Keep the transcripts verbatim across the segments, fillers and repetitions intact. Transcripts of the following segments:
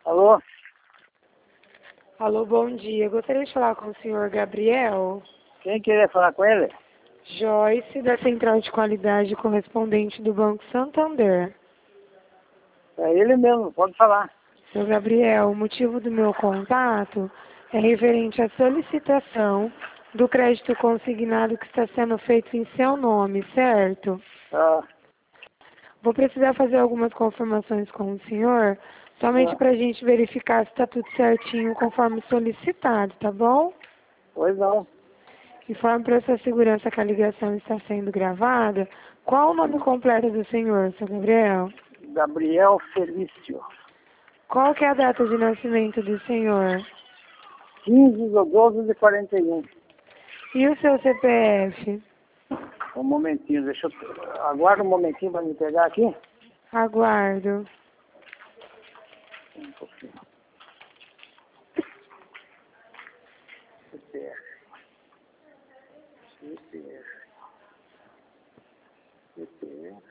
Alô? Alô, bom dia. Gostaria de falar com o senhor Gabriel Quem queria falar com ele? Joyce, da Central de Qualidade correspondente do Banco Santander. É ele mesmo, pode falar. Senhor Gabriel, o motivo do meu contato é referente à solicitação do crédito consignado que está sendo feito em seu nome, certo? Ah, Vou precisar fazer algumas confirmações com o senhor, somente ah, para a gente verificar se está tudo certinho conforme solicitado, tá bom? pois não. Informe para sua segurança que a ligação está sendo gravada. Qual o nome completo do senhor, seu Gabriel? Gabriel Felício. Qual que é a data de nascimento do senhor? quinze de doze de quarenta e um. E o seu C P F? Um momentinho, deixa eu... Aguarda um momentinho para me pegar aqui. Aguardo. Um pouquinho. C P F. C P F. C P F.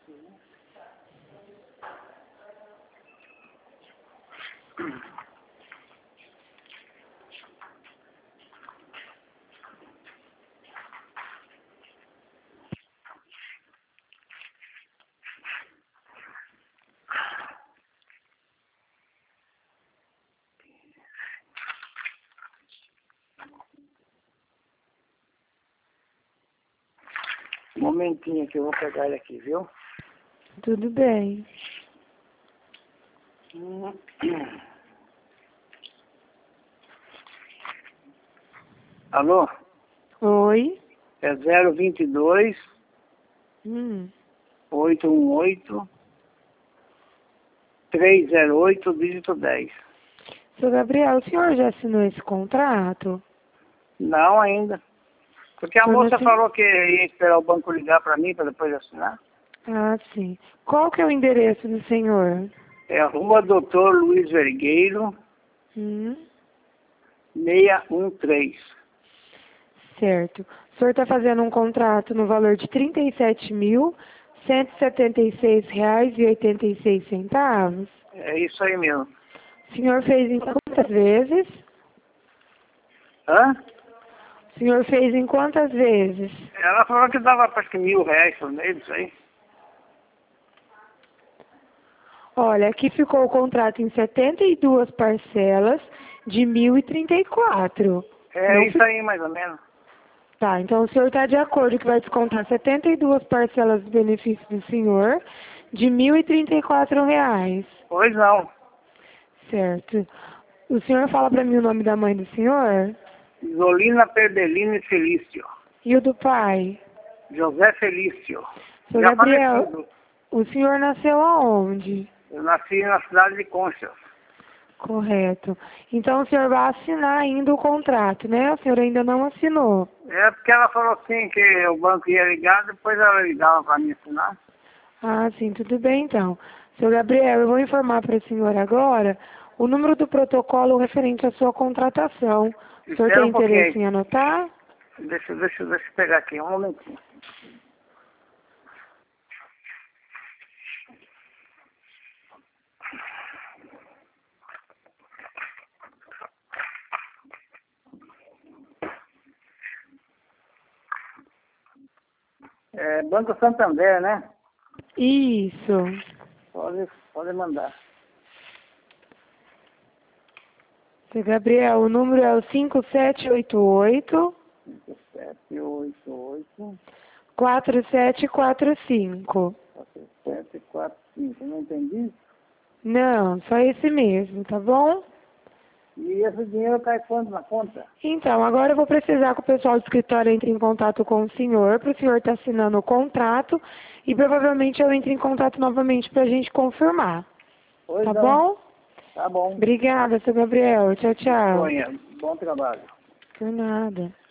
Um momentinho que eu vou pegar ele aqui, viu? Tudo bem. Hum. Alô? Oi? É zero vinte e dois, Hum. oito um oito, três zero oito, dígito dez. Seu Gabriel, o senhor já assinou esse contrato? Não ainda. Porque a O senhor não moça assin- falou que ia esperar o banco ligar para mim para depois assinar. Ah, sim. Qual que é o endereço do senhor? É a Rua Doutor Luiz Vergueiro, Hum. seiscentos e treze. Certo. O senhor está fazendo um contrato no valor de trinta e sete mil, cento e setenta e seis reais e oitenta e seis centavos. É isso aí mesmo. O senhor fez em quantas vezes? Hã? O senhor fez em quantas vezes? Ela falou que dava acho que mil reais por mês, isso aí. Olha, aqui ficou o contrato em setenta e duas parcelas de mil e trinta e quatro. É Não isso fi- aí mais ou menos. Tá, então o senhor está de acordo que vai descontar setenta e duas parcelas do benefício do senhor de mil e trinta e quatro reais. Pois não. Certo. O senhor fala para mim o nome da mãe do senhor? Isolina Perdelini Felício. E o do pai? José Felício. Seu Já Gabriel, falecido. o senhor nasceu aonde? Eu nasci na cidade de Conchas. Correto. Então o senhor vai assinar ainda o contrato, né? O senhor ainda não assinou. É porque ela falou assim que o banco ia ligar, depois ela ligava para mim assinar. Ah, sim, tudo bem então. Seu Gabriel, eu vou informar para o senhor agora o número do protocolo referente à sua contratação. O senhor Espera tem um pouquinho interesse aí. em anotar? Deixa, deixa, deixa eu pegar aqui, um momentinho. É Banco Santander, né? Isso. Pode, pode mandar. Seu Gabriel, o número é o cinco sete oito oito, cinco sete oito oito, quatro sete quatro cinco. quatro sete quatro cinco. Não entendi? Não, só esse mesmo, tá bom? E esse dinheiro cai quanto na conta? Então, agora eu vou precisar que o pessoal do escritório entre em contato com o senhor, para o senhor estar assinando o contrato, e provavelmente eu entre em contato novamente para a gente confirmar. Pois Tá não. bom? Tá bom. Obrigada, seu Gabriel. Tchau, tchau. Disponha. Bom trabalho. Por nada.